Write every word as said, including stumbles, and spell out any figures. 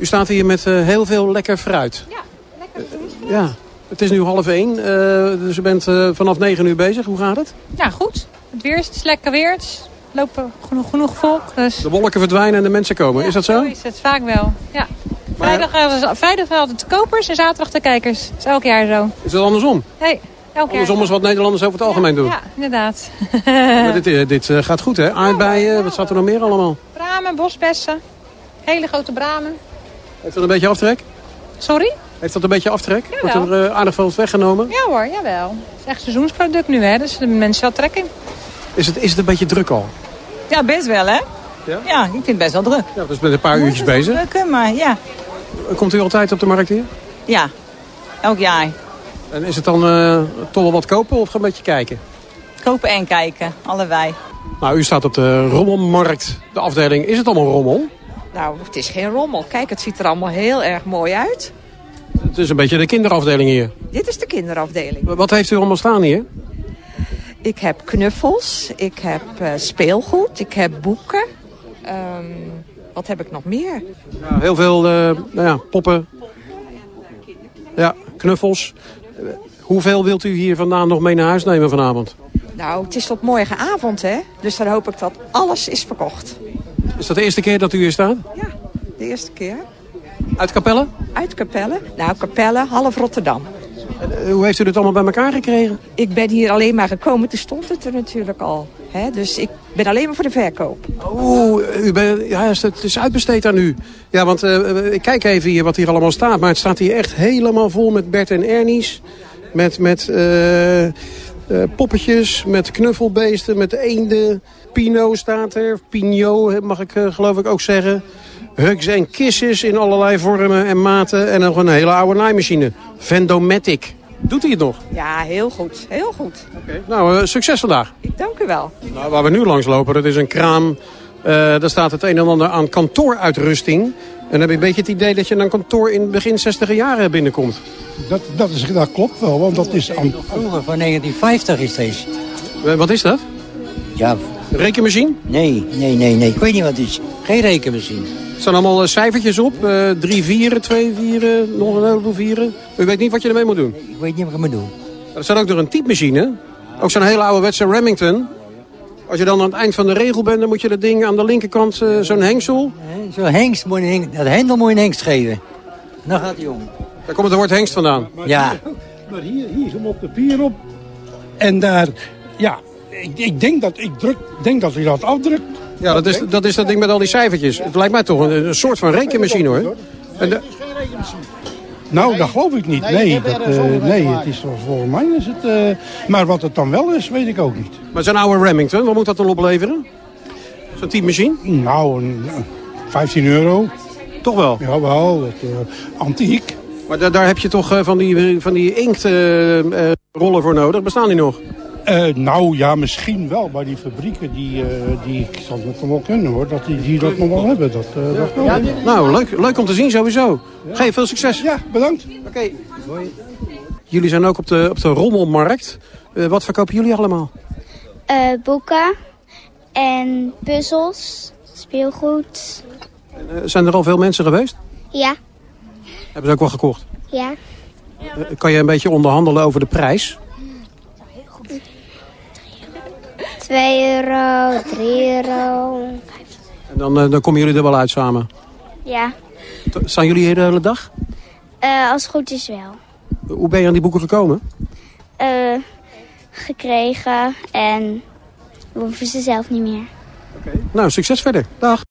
U staat hier met uh, heel veel lekker fruit. Ja, lekker fruit. Uh, ja, het is nu half één, uh, dus u bent uh, vanaf negen uur bezig. Hoe gaat het? Ja, goed. Het weer is, het is lekker weer. Het lopen genoeg, genoeg volk. Dus... De wolken verdwijnen en de mensen komen. Ja, is dat zo? Zo is het vaak wel. Ja. Vrijdag, uh, vrijdag altijd de kopers en zaterdag de kijkers. Dat is elk jaar zo. Is dat andersom? Nee, elk jaar. Andersom is wat Nederlanders over het algemeen ja, doen. Ja, inderdaad. Maar dit dit uh, gaat goed, hè? Aardbeien, wat staat er nog meer allemaal? Bramen, bosbessen. Hele grote bramen. Heeft dat een beetje aftrek? Sorry? Heeft dat een beetje aftrek? Jawel. Wordt er uh, aardig veel weggenomen? Ja hoor, jawel. Het is echt seizoensproduct nu, hè. Dus de mensen wel trek in. Is het, is het een beetje druk al? Ja, best wel, hè? Ja? Ja, ik vind het best wel druk. Ja, dus met een paar uurtjes bezig. Druk, maar ja. Komt u altijd op de markt hier? Ja, elk jaar. En is het dan uh, toch wel wat kopen of een beetje kijken? Kopen en kijken, allebei. Nou, u staat op de rommelmarkt, de afdeling. Is het allemaal rommel? Nou, het is geen rommel. Kijk, het ziet er allemaal heel erg mooi uit. Het is een beetje de kinderafdeling hier. Dit is de kinderafdeling. Wat heeft u allemaal staan hier? Ik heb knuffels, ik heb uh, speelgoed, ik heb boeken. Um, wat heb ik nog meer? Ja, heel veel uh, nou ja, poppen. Ja, knuffels. Uh, hoeveel wilt u hier vandaan nog mee naar huis nemen vanavond? Nou, het is tot morgenavond, hè. Dus dan hoop ik dat alles is verkocht. Is dat de eerste keer dat u hier staat? Ja, de eerste keer. Uit Capelle? Uit Capelle. Nou, Capelle, half Rotterdam. Uh, hoe heeft u dit allemaal bij elkaar gekregen? Ik ben hier alleen maar gekomen, toen stond het er natuurlijk al. Hè? Dus ik ben alleen maar voor de verkoop. Oeh, u bent, ja, het is uitbesteed aan u. Ja, want uh, ik kijk even hier wat hier allemaal staat. Maar het staat hier echt helemaal vol met Bert en Ernies. Met, met uh, uh, poppetjes, met knuffelbeesten, met eenden. Pino staat er. Pino mag ik uh, geloof ik ook zeggen. Hugs en kisses in allerlei vormen en maten. En nog een hele oude naaimachine. Vendomatic. Doet hij het nog? Ja, heel goed. Heel goed. Okay. Nou, uh, succes vandaag. Ik dank u wel. Nou, waar we nu langs lopen, dat is een kraam. Uh, daar staat het een en ander aan kantooruitrusting. En dan heb je een beetje het idee dat je naar een kantoor in begin zestiger jaren binnenkomt. Dat, dat, is, dat klopt wel, want dat is... Aan... Vroeger, van negentien vijftig is deze. Uh, wat is dat? Ja. Rekenmachine? Nee, nee, nee, nee. Ik weet niet wat het is. Geen rekenmachine. Er staan allemaal uh, cijfertjes op. Uh, drie vieren, twee vieren, nog een heleboel vieren. U weet niet wat je ermee moet doen? Nee, ik weet niet wat ik moet doen. Er staat ook nog een typemachine. Ook zo'n hele ouderwetse Remington. Als je dan aan het eind van de regel bent, dan moet je dat ding aan de linkerkant, uh, zo'n hengsel. Nee, zo'n hengst moet je hengst, dat hendel moet je een hengst geven. Dan gaat hij om. Daar komt het woord hengst vandaan. Maar ja. Hier, maar hier, hier is hem op de pier op. En daar, ja, ik, ik denk dat ik druk, denk dat hij dat afdrukt. Ja, dat is, dat is dat ding met al die cijfertjes. Het lijkt mij toch een, een soort van rekenmachine, hoor. En de... Nou, dat geloof ik niet. Nee, dat, uh, nee het is, volgens mij is het... Uh, maar wat het dan wel is, weet ik ook niet. Maar zo'n oude Remington, wat moet dat dan opleveren? Zo'n typemachine? Nou, een, uh, vijftien euro. Toch wel? Jawel, het, uh, antiek. Maar da daar heb je toch uh, van die, van die inktrollen uh, uh, voor nodig? Bestaan die nog? Uh, nou ja, misschien wel. Maar die fabrieken, die, uh, die ik zal het nog wel kunnen hoor, dat die, die dat nog wel hebben. Dat, uh, ja, dat wel. Ja, nou, leuk, leuk om te zien sowieso. Ja. Geef veel succes. Ja, bedankt. Oké. Okay. Jullie zijn ook op de, op de rommelmarkt. Uh, wat verkopen jullie allemaal? Uh, boeken en puzzels, speelgoed. Uh, zijn er al veel mensen geweest? Ja. Hebben ze ook wel gekocht? Ja. Uh, kan je een beetje onderhandelen over de prijs? twee euro, drie euro. En dan, uh, dan komen jullie er wel uit samen? Ja. Staan jullie hier de hele dag? Uh, als het goed is wel. Hoe ben je aan die boeken gekomen? Uh, gekregen en we hoeven ze zelf niet meer. Okay. Nou, succes verder. Dag.